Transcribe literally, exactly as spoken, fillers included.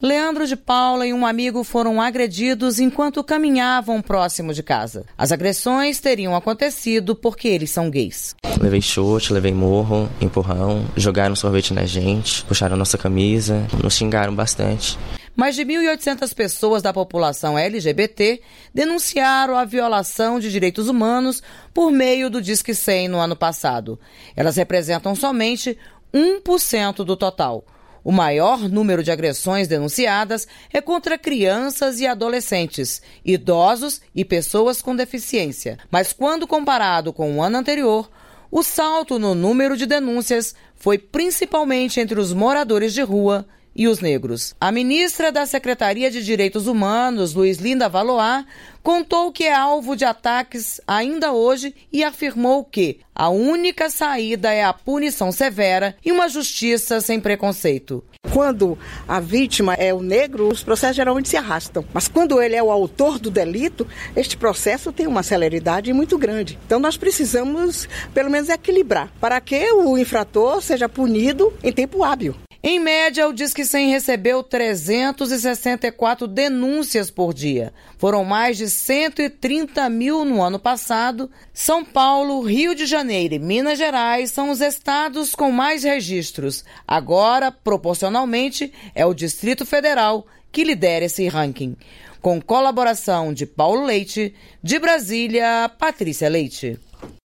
Leandro de Paula e um amigo foram agredidos enquanto caminhavam próximo de casa. As agressões teriam acontecido porque eles são gays. Levei chute, levei murro, empurrão, jogaram sorvete na gente, puxaram nossa camisa, nos xingaram bastante. Mais de mil e oitocentas pessoas da população L G B T denunciaram a violação de direitos humanos por meio do Disque cem no ano passado. Elas representam somente um por cento do total. O maior número de agressões denunciadas é contra crianças e adolescentes, idosos e pessoas com deficiência. Mas quando comparado com o ano anterior, o salto no número de denúncias foi principalmente entre os moradores de rua e os negros. A ministra da Secretaria de Direitos Humanos, Luizlinda Valois, contou que é alvo de ataques ainda hoje e afirmou que a única saída é a punição severa e uma justiça sem preconceito. Quando a vítima é o negro, os processos geralmente se arrastam. Mas quando ele é o autor do delito, este processo tem uma celeridade muito grande. Então nós precisamos, pelo menos, equilibrar para que o infrator seja punido em tempo hábil. Em média, o Disque cem recebeu trezentas e sessenta e quatro denúncias por dia. Foram mais de cento e trinta mil no ano passado. São Paulo, Rio de Janeiro e Minas Gerais são os estados com mais registros. Agora, proporcionalmente, é o Distrito Federal que lidera esse ranking. Com colaboração de Paulo Leite, de Brasília, Patrícia Leite.